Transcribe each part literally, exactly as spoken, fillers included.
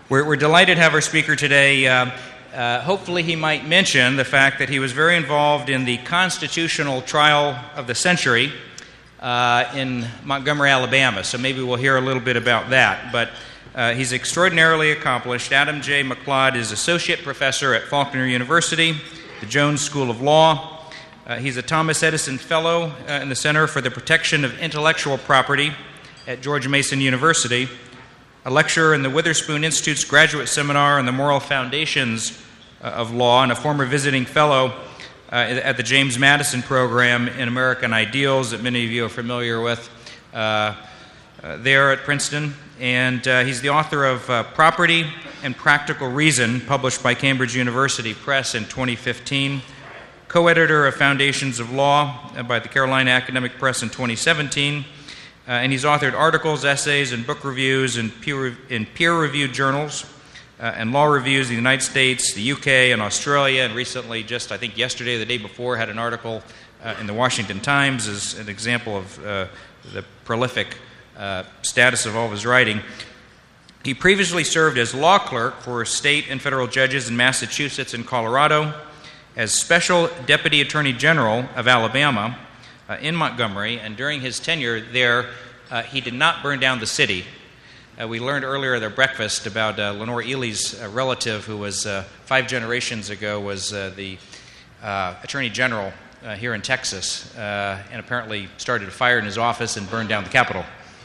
We're, we're delighted to have our speaker today. Uh, uh, hopefully he might mention the fact that he was very involved in the constitutional trial of the century uh, in Montgomery, Alabama. So maybe we'll hear a little bit about that. But uh, he's extraordinarily accomplished. Adam J. McLeod is associate professor at Faulkner University, the Jones School of Law. Uh, he's a Thomas Edison Fellow uh, in the Center for the Protection of Intellectual Property at George Mason University, a lecturer in the Witherspoon Institute's graduate seminar on the moral foundations uh, of law, and a former visiting fellow uh, at the James Madison Program in American Ideals that many of you are familiar with uh, uh, there at Princeton. And uh, he's the author of uh, Property and Practical Reason, published by Cambridge University Press in twenty fifteen, co-editor of Foundations of Law uh, by the Carolina Academic Press in twenty seventeen, Uh, and he's authored articles, essays, and book reviews in, peer, in peer-reviewed journals uh, and law reviews in the United States, the U K, and Australia, and recently, just I think yesterday or the day before, had an article uh, in the Washington Times as an example of uh, the prolific uh, status of all of his writing. He previously served as law clerk for state and federal judges in Massachusetts and Colorado, as Special Deputy Attorney General of Alabama, Uh, in Montgomery, and during his tenure there, uh, he did not burn down the city. Uh, we learned earlier at our breakfast about uh, Lenore Ely's uh, relative, who was uh, five generations ago was uh, the uh, Attorney General uh, here in Texas, uh, and apparently started a fire in his office and burned down the Capitol.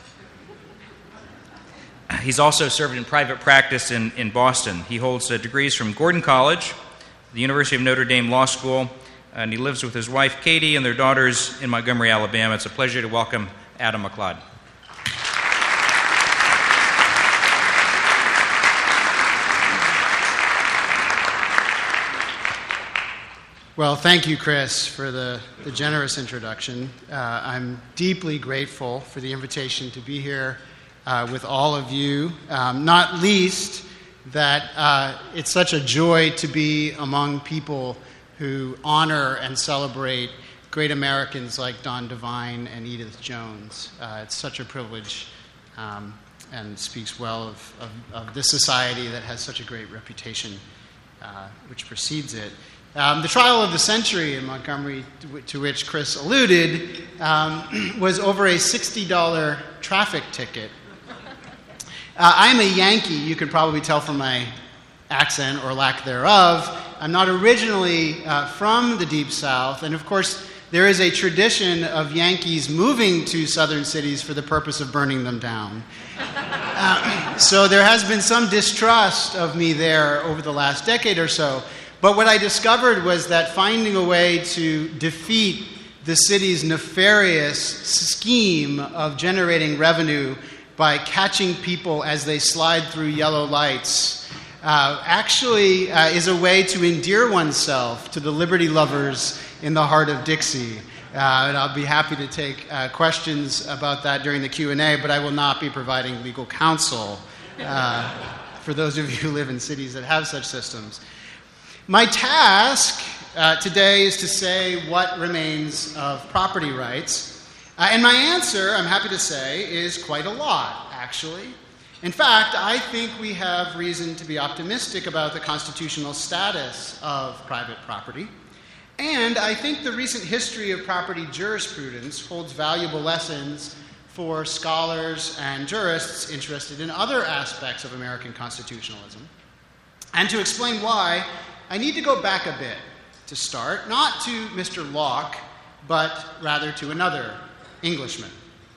He's also served in private practice in, in Boston. He holds uh, degrees from Gordon College, the University of Notre Dame Law School, and he lives with his wife, Katie, and their daughters in Montgomery, Alabama. It's a pleasure to welcome Adam McLeod. Well, thank you, Chris, for the, the generous introduction. Uh, I'm deeply grateful for the invitation to be here uh, with all of you, um, not least that uh, it's such a joy to be among people who honor and celebrate great Americans like Don Devine and Edith Jones. Uh, it's such a privilege um, and speaks well of, of, of this society that has such a great reputation uh, which precedes it. Um, the trial of the century in Montgomery, to, to which Chris alluded, um, was over a sixty dollars traffic ticket. Uh, I'm a Yankee, you can probably tell from my accent or lack thereof. I'm not originally uh, from the Deep South, and of course there is a tradition of Yankees moving to southern cities for the purpose of burning them down. Uh, so there has been some distrust of me there over the last decade or so. But what I discovered was that finding a way to defeat the city's nefarious scheme of generating revenue by catching people as they slide through yellow lights Uh, actually uh, is a way to endear oneself to the liberty lovers in the heart of Dixie. Uh, and I'll be happy to take uh, questions about that during the Q and A, but I will not be providing legal counsel uh, for those of you who live in cities that have such systems. My task uh, today is to say what remains of property rights. Uh, and my answer, I'm happy to say, is quite a lot, actually. In fact, I think we have reason to be optimistic about the constitutional status of private property. And I think the recent history of property jurisprudence holds valuable lessons for scholars and jurists interested in other aspects of American constitutionalism. And to explain why, I need to go back a bit to start, not to Mister Locke, but rather to another Englishman.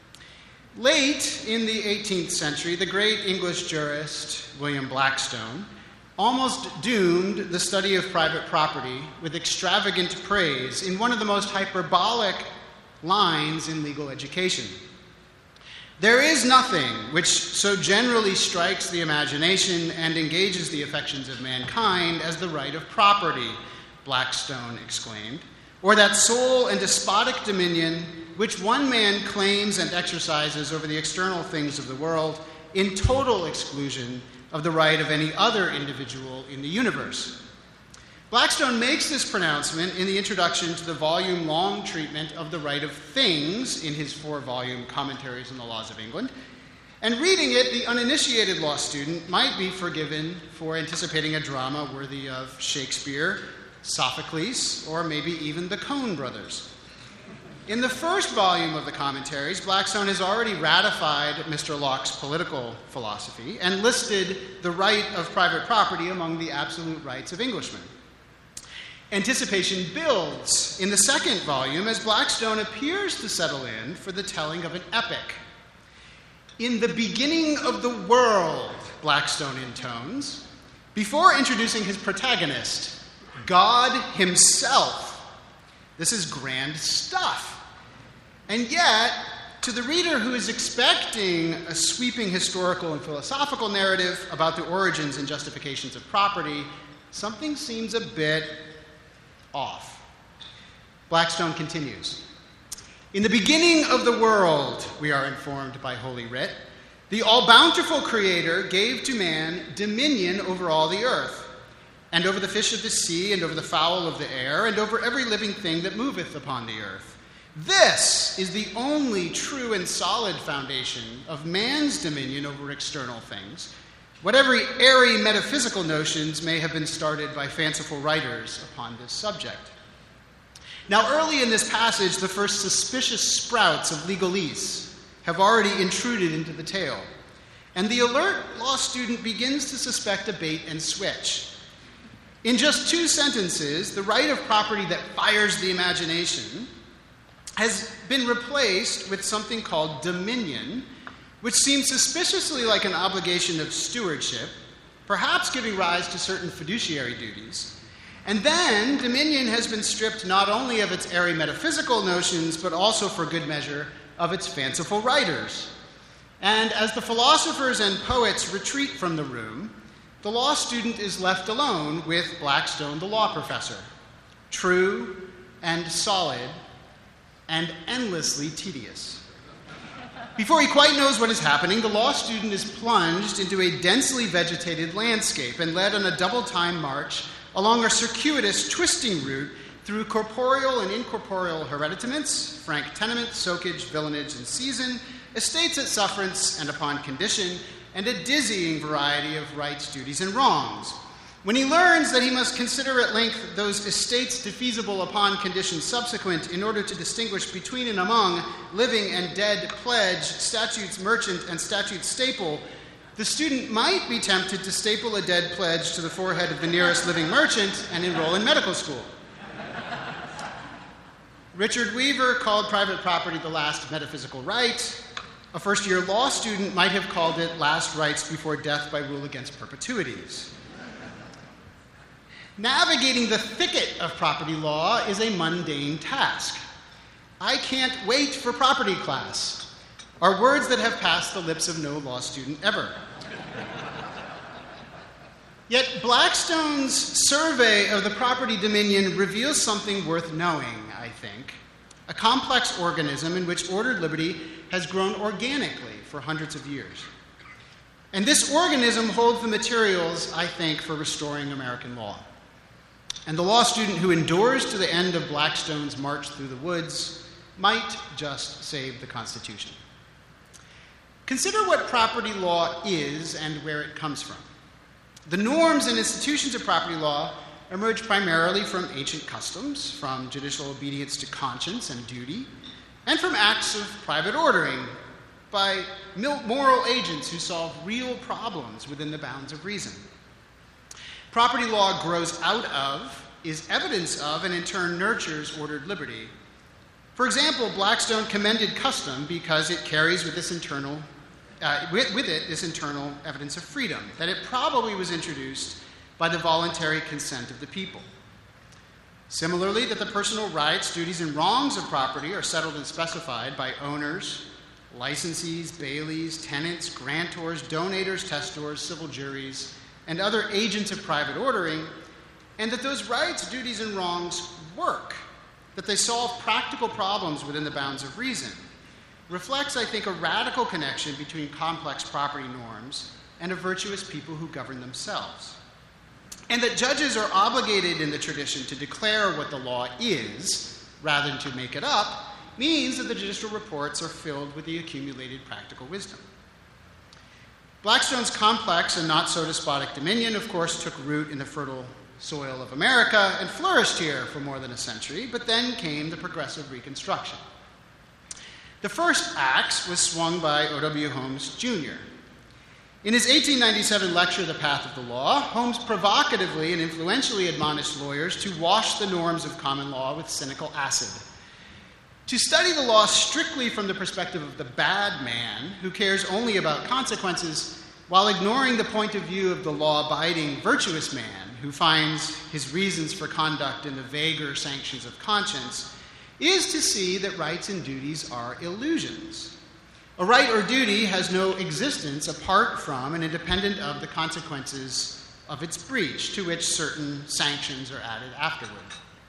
Late in the eighteenth century, the great English jurist William Blackstone almost doomed the study of private property with extravagant praise in one of the most hyperbolic lines in legal education. There is nothing which so generally strikes the imagination and engages the affections of mankind as the right of property, Blackstone exclaimed, or that sole and despotic dominion which one man claims and exercises over the external things of the world in total exclusion of the right of any other individual in the universe. Blackstone makes this pronouncement in the introduction to the volume-long treatment of the right of things in his four-volume Commentaries on the Laws of England, And reading it, the uninitiated law student might be forgiven for anticipating a drama worthy of Shakespeare, Sophocles, or maybe even the Coen brothers. In the first volume of the commentaries, Blackstone has already ratified Mister Locke's political philosophy and listed the right of private property among the absolute rights of Englishmen. Anticipation builds in the second volume as Blackstone appears to settle in for the telling of an epic. In the beginning of the world, Blackstone intones, before introducing his protagonist, God himself. This is grand stuff. And yet, to the reader who is expecting a sweeping historical and philosophical narrative about the origins and justifications of property, something seems a bit off. Blackstone continues. In the beginning of the world, we are informed by Holy Writ, the all-bountiful Creator gave to man dominion over all the earth, and over the fish of the sea, and over the fowl of the air, and over every living thing that moveth upon the earth. This is the only true and solid foundation of man's dominion over external things, whatever airy metaphysical notions may have been started by fanciful writers upon this subject. Now, early in this passage, the first suspicious sprouts of legalese have already intruded into the tale, and the alert law student begins to suspect a bait and switch. In just two sentences, the right of property that fires the imagination has been replaced with something called dominion, which seems suspiciously like an obligation of stewardship, perhaps giving rise to certain fiduciary duties. And then dominion has been stripped not only of its airy metaphysical notions, but also, for good measure, of its fanciful writers. And as the philosophers and poets retreat from the room, the law student is left alone with Blackstone, the law professor, true and solid and endlessly tedious. Before he quite knows what is happening, the law student is plunged into a densely vegetated landscape and led on a double-time march along a circuitous, twisting route through corporeal and incorporeal hereditaments, frank tenement, soakage, villanage, and season, estates at sufferance and upon condition, and a dizzying variety of rights, duties, and wrongs. When he learns that he must consider at length those estates defeasible upon conditions subsequent in order to distinguish between and among living and dead pledge, statutes merchant, and statutes staple, the student might be tempted to staple a dead pledge to the forehead of the nearest living merchant and enroll in medical school. Richard Weaver called private property the last metaphysical right. A first-year law student might have called it last rights before death by rule against perpetuities. Navigating the thicket of property law is a mundane task. I can't wait for property class are words that have passed the lips of no law student ever. Yet Blackstone's survey of the property dominion reveals something worth knowing, I think. A complex organism in which ordered liberty has grown organically for hundreds of years. And this organism holds the materials, I think, for restoring American law. And the law student who endures to the end of Blackstone's march through the woods might just save the Constitution. Consider what property law is and where it comes from. The norms and institutions of property law emerge primarily from ancient customs, from judicial obedience to conscience and duty, and from acts of private ordering by moral agents who solve real problems within the bounds of reason. Property law grows out of, is evidence of, and in turn nurtures ordered liberty. For example, Blackstone commended custom because it carries with this internal Uh, with, with it, this internal evidence of freedom, that it probably was introduced by the voluntary consent of the people. Similarly, that the personal rights, duties, and wrongs of property are settled and specified by owners, licensees, bailies, tenants, grantors, donators, testors, civil juries, and other agents of private ordering, and that those rights, duties, and wrongs work, that they solve practical problems within the bounds of reason, reflects, I think, a radical connection between complex property norms and a virtuous people who govern themselves. And that judges are obligated in the tradition to declare what the law is, rather than to make it up, means that the judicial reports are filled with the accumulated practical wisdom. Blackstone's complex and not-so-despotic dominion, of course, took root in the fertile soil of America and flourished here for more than a century, but then came the Progressive Reconstruction. The first axe was swung by O W Holmes, Junior In his eighteen ninety-seven lecture, The Path of the Law, Holmes provocatively and influentially admonished lawyers to wash the norms of common law with cynical acid, to study the law strictly from the perspective of the bad man who cares only about consequences while ignoring the point of view of the law-abiding, virtuous man who finds his reasons for conduct in the vaguer sanctions of conscience, is to see that rights and duties are illusions. A right or duty has no existence apart from and independent of the consequences of its breach, to which certain sanctions are added afterward.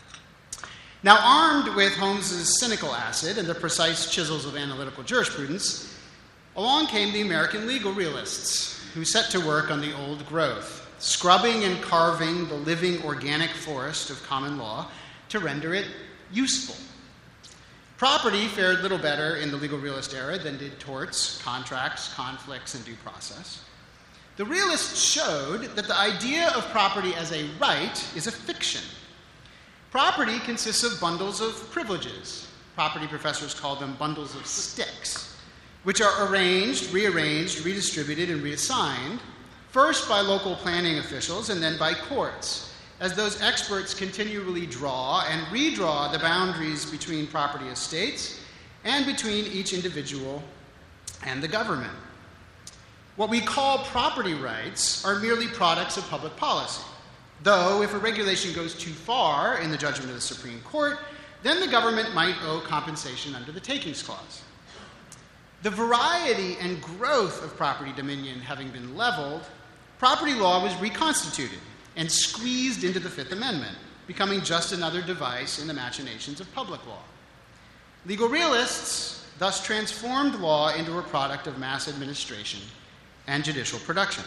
Now, armed with Holmes's cynical acid and the precise chisels of analytical jurisprudence, along came the American legal realists, who set to work on the old growth, scrubbing and carving the living organic forest of common law to render it useful. Property fared little better in the legal realist era than did torts, contracts, conflicts, and due process. The realists showed that the idea of property as a right is a fiction. Property consists of bundles of privileges. Property professors call them bundles of sticks, which are arranged, rearranged, redistributed, and reassigned, first by local planning officials and then by courts, as those experts continually draw and redraw the boundaries between property estates and between each individual and the government. What we call property rights are merely products of public policy, though if a regulation goes too far in the judgment of the Supreme Court, then the government might owe compensation under the Takings Clause. The variety and growth of property dominion having been leveled, property law was reconstituted and squeezed into the Fifth Amendment, becoming just another device in the machinations of public law. Legal realists thus transformed law into a product of mass administration and judicial production.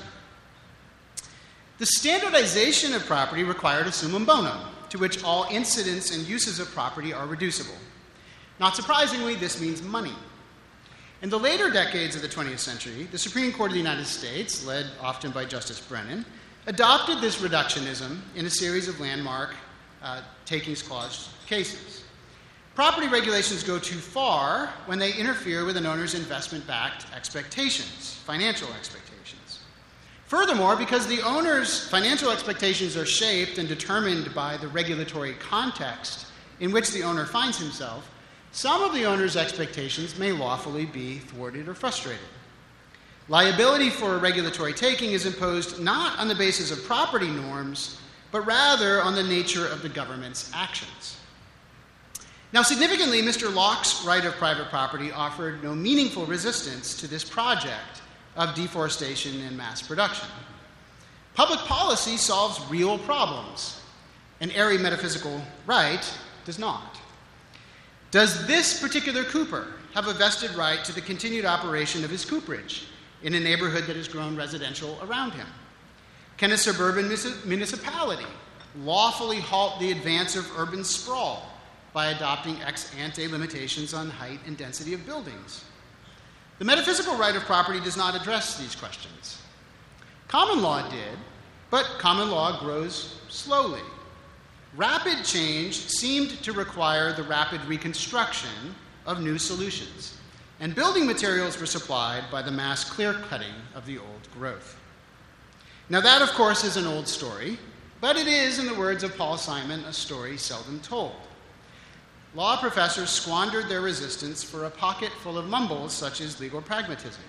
The standardization of property required a summum bonum, to which all incidents and uses of property are reducible. Not surprisingly, this means money. In the later decades of the twentieth century, the Supreme Court of the United States, led often by Justice Brennan, adopted this reductionism in a series of landmark uh, Takings Clause cases. Property regulations go too far when they interfere with an owner's investment-backed expectations, financial expectations. Furthermore, because the owner's financial expectations are shaped and determined by the regulatory context in which the owner finds himself, some of the owner's expectations may lawfully be thwarted or frustrated. Liability for a regulatory taking is imposed not on the basis of property norms, but rather on the nature of the government's actions. Now, significantly, Mister Locke's right of private property offered no meaningful resistance to this project of deforestation and mass production. Public policy solves real problems. An airy metaphysical right does not. Does this particular cooper have a vested right to the continued operation of his cooperage in a neighborhood that has grown residential around him? Can a suburban municipality lawfully halt the advance of urban sprawl by adopting ex ante limitations on height and density of buildings? The metaphysical right of property does not address these questions. Common law did, but common law grows slowly. Rapid change seemed to require the rapid reconstruction of new solutions, and building materials were supplied by the mass clear-cutting of the old growth. Now that, of course, is an old story, but it is, in the words of Paul Simon, a story seldom told. Law professors squandered their resistance for a pocket full of mumbles such as legal pragmatism.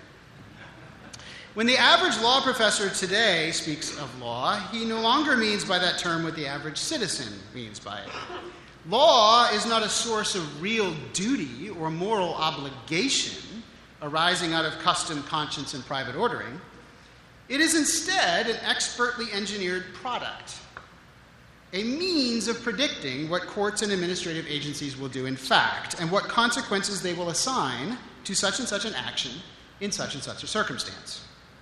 When the average law professor today speaks of law, he no longer means by that term what the average citizen means by it. Law is not a source of real duty or moral obligation arising out of custom, conscience, and private ordering. It is instead an expertly engineered product, a means of predicting what courts and administrative agencies will do in fact, and what consequences they will assign to such and such an action in such and such a circumstance.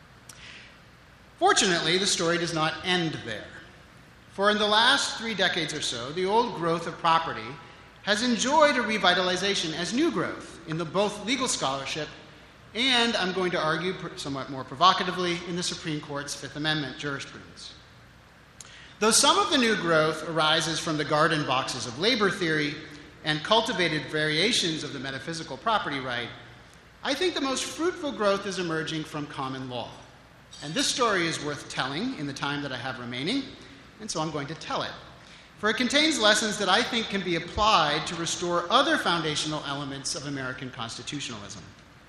Fortunately, the story does not end there. For in the last three decades or so, the old growth of property has enjoyed a revitalization as new growth in the both legal scholarship and I'm going to argue somewhat more provocatively in the Supreme Court's Fifth Amendment jurisprudence. Though some of the new growth arises from the garden boxes of labor theory and cultivated variations of the metaphysical property right, I think the most fruitful growth is emerging from common law. And this story is worth telling in the time that I have remaining, and so I'm going to tell it. For it contains lessons that I think can be applied to restore other foundational elements of American constitutionalism.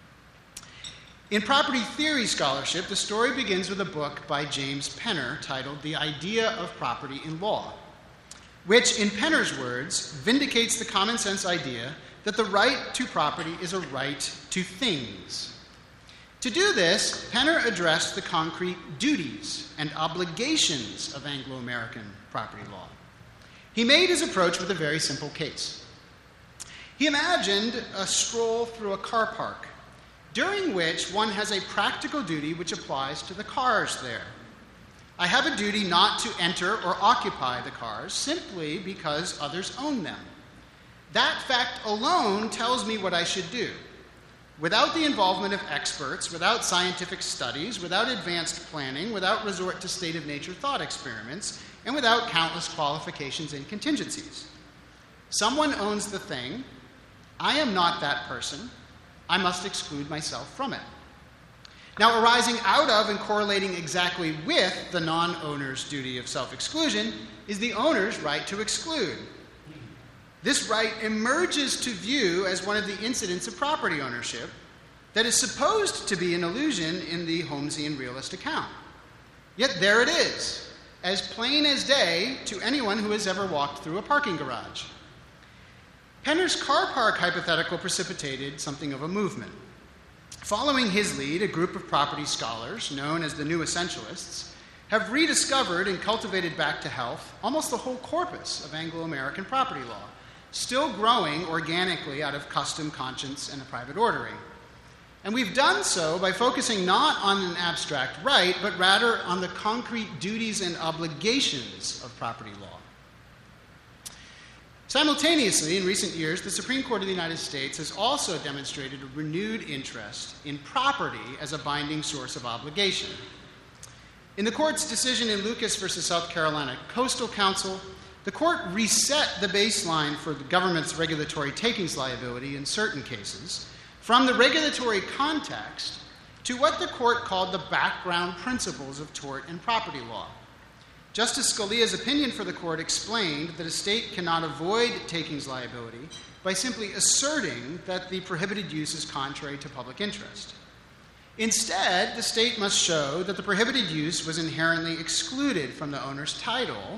In property theory scholarship, the story begins with a book by James Penner titled The Idea of Property in Law, which, in Penner's words, vindicates the common sense idea that the right to property is a right to things. To do this, Penner addressed the concrete duties and obligations of Anglo-American property law. He made his approach with a very simple case. He imagined a stroll through a car park, during which one has a practical duty which applies to the cars there. I have a duty not to enter or occupy the cars simply because others own them. That fact alone tells me what I should do. Without the involvement of experts, without scientific studies, without advanced planning, without resort to state of nature thought experiments, and without countless qualifications and contingencies. Someone owns the thing. I am not that person. I must exclude myself from it. Now, arising out of and correlating exactly with the non-owner's duty of self-exclusion is the owner's right to exclude. This right emerges to view as one of the incidents of property ownership that is supposed to be an illusion in the Holmesian realist account. Yet there it is, as plain as day to anyone who has ever walked through a parking garage. Penner's car park hypothetical precipitated something of a movement. Following his lead, a group of property scholars, known as the New Essentialists, have rediscovered and cultivated back to health almost the whole corpus of Anglo-American property law, still growing organically out of custom, conscience, and a private ordering. And we've done so by focusing not on an abstract right, but rather on the concrete duties and obligations of property law. Simultaneously, in recent years, the Supreme Court of the United States has also demonstrated a renewed interest in property as a binding source of obligation. In the court's decision in Lucas versus South Carolina Coastal Council, the court reset the baseline for the government's regulatory takings liability in certain cases from the regulatory context to what the court called the background principles of tort and property law. Justice Scalia's opinion for the court explained that a state cannot avoid takings liability by simply asserting that the prohibited use is contrary to public interest. Instead, the state must show that the prohibited use was inherently excluded from the owner's title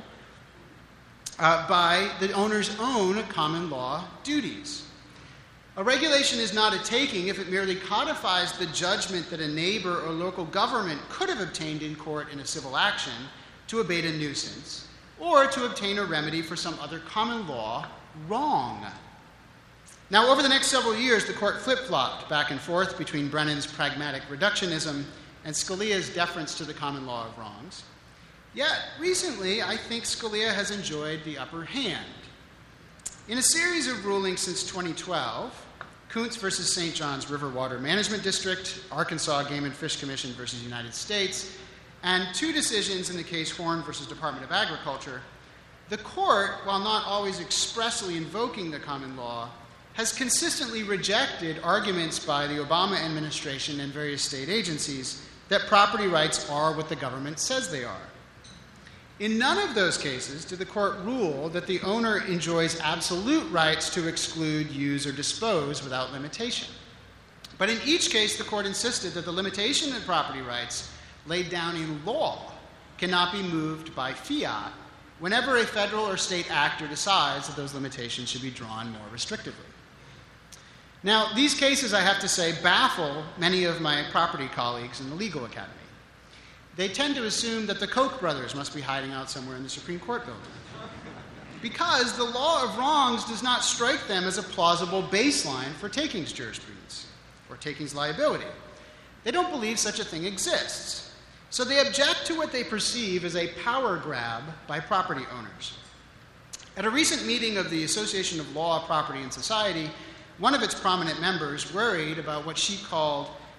uh, by the owner's own common law duties. A regulation is not a taking if it merely codifies the judgment that a neighbor or local government could have obtained in court in a civil action to abate a nuisance, or to obtain a remedy for some other common law wrong. Now, over the next several years, the court flip-flopped back and forth between Brennan's pragmatic reductionism and Scalia's deference to the common law of wrongs. Yet, recently, I think Scalia has enjoyed the upper hand. In a series of rulings since twenty twelve, Kuntz versus Saint John's River Water Management District, Arkansas Game and Fish Commission versus United States, and two decisions in the case Horn versus Department of Agriculture, the court, while not always expressly invoking the common law, has consistently rejected arguments by the Obama administration and various state agencies that property rights are what the government says they are. In none of those cases did the court rule that the owner enjoys absolute rights to exclude, use, or dispose without limitation. But in each case, the court insisted that the limitation of property rights laid down in law cannot be moved by fiat whenever a federal or state actor decides that those limitations should be drawn more restrictively. Now, these cases, I have to say, baffle many of my property colleagues in the legal academy. They tend to assume that the Koch brothers must be hiding out somewhere in the Supreme Court building, because the law of wrongs does not strike them as a plausible baseline for takings jurisprudence or takings liability. They don't believe such a thing exists. So they object to what they perceive as a power grab by property owners. At a recent meeting of the Association of Law, Property, and Society, one of its prominent members worried about what she called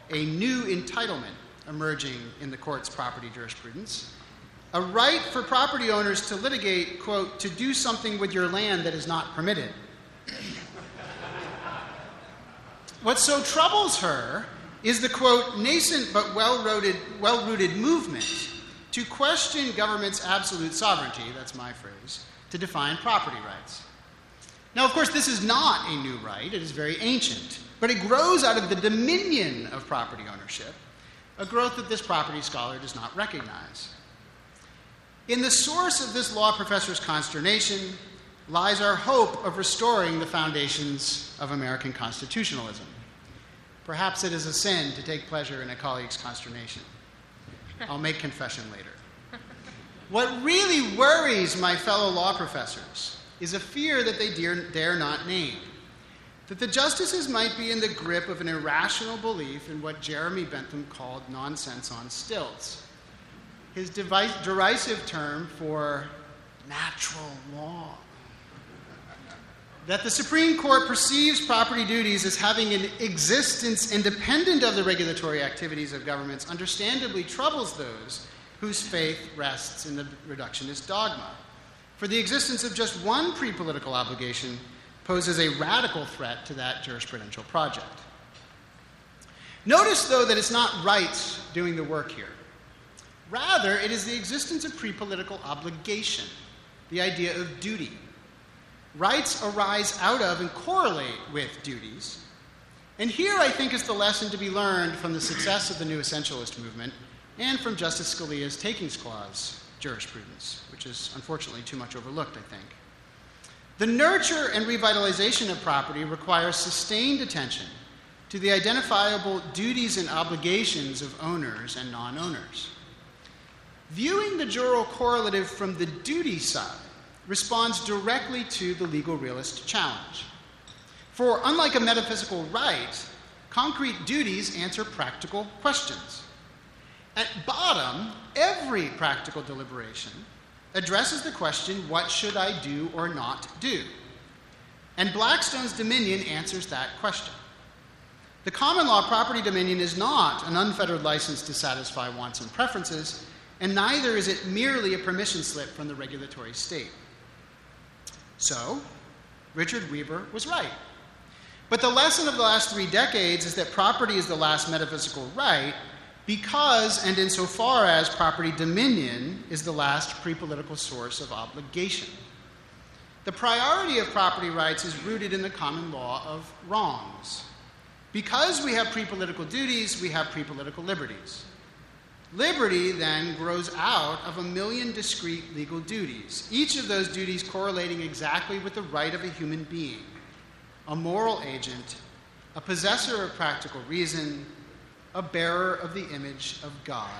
a new entitlement emerging in the court's property jurisprudence, a right for property owners to litigate, quote, to do something with your land that is not permitted. What so troubles her is the, quote, nascent but well-rooted, well-rooted movement to question government's absolute sovereignty, that's my phrase, to define property rights. Now, of course, this is not a new right. It is very ancient. But it grows out of the dominion of property ownership, a growth that this property scholar does not recognize. In the source of this law professor's consternation lies our hope of restoring the foundations of American constitutionalism. Perhaps it is a sin to take pleasure in a colleague's consternation. I'll make confession later. What really worries my fellow law professors is a fear that they dare, dare not name, that the justices might be in the grip of an irrational belief in what Jeremy Bentham called nonsense on stilts, his device, derisive term for natural law. That the Supreme Court perceives property duties as having an existence independent of the regulatory activities of governments understandably troubles those whose faith rests in the reductionist dogma. For the existence of just one pre-political obligation poses a radical threat to that jurisprudential project. Notice, though, that it's not rights doing the work here. Rather, it is the existence of pre-political obligation, the idea of duty. Rights arise out of and correlate with duties. And here, I think, is the lesson to be learned from the success of the New Essentialist movement and from Justice Scalia's Takings Clause jurisprudence, which is unfortunately too much overlooked, I think. The nurture and revitalization of property requires sustained attention to the identifiable duties and obligations of owners and non-owners. Viewing the jural correlative from the duty side responds directly to the legal realist challenge. For unlike a metaphysical right, concrete duties answer practical questions. At bottom, every practical deliberation addresses the question, what should I do or not do? And Blackstone's dominion answers that question. The common law property dominion is not an unfettered license to satisfy wants and preferences, and neither is it merely a permission slip from the regulatory state. So, Richard Weaver was right. But the lesson of the last three decades is that property is the last metaphysical right because, and insofar as, property dominion is the last pre-political source of obligation. The priority of property rights is rooted in the common law of wrongs. Because we have pre-political duties, we have pre-political liberties. Liberty, then, grows out of a million discrete legal duties, each of those duties correlating exactly with the right of a human being, a moral agent, a possessor of practical reason, a bearer of the image of God.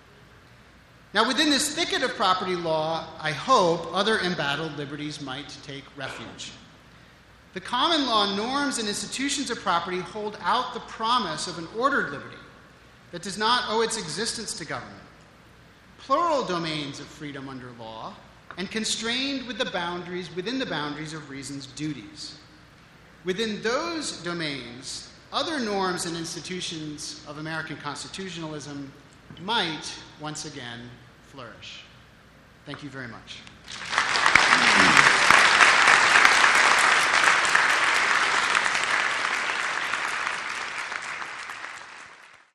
Now, within this thicket of property law, I hope other embattled liberties might take refuge. The common law norms and institutions of property hold out the promise of an ordered liberty that does not owe its existence to government, plural domains of freedom under law, and constrained with the boundaries, within the boundaries of reason's duties. Within those domains, other norms and institutions of American constitutionalism might once again flourish. Thank you very much.